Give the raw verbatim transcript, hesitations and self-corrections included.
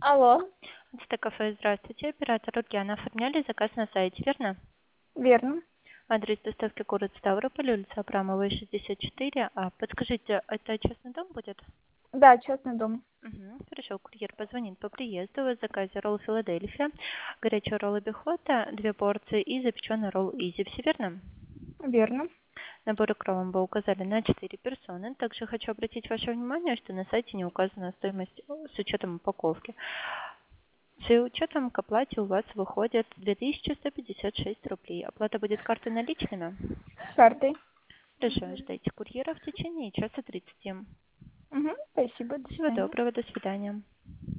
Алло, Это кафе, здравствуйте. Оператор Ульяна. Оформляли заказ на сайте, верно? верно. Адрес доставки город Ставрополь, улица Абрамова, шестьдесят четыре. А подскажите, это частный дом будет? Да, частный дом. Угу. Хорошо, курьер позвонит по приезду. В заказе ролл Филадельфия, горячий ролл Бихота, две порции и запеченный ролл Изи. Все верно? Верно. Набор икром вы указали на четыре персоны. Также хочу обратить ваше внимание, что на сайте не указана стоимость э, с учетом упаковки. С учетом к оплате у вас выходит две тысячи сто пятьдесят шесть рублей. Оплата будет картой наличными? С картой. Хорошо, ждите курьера в течение часа тридцати. Угу, спасибо, до Всего свидания. доброго, до свидания.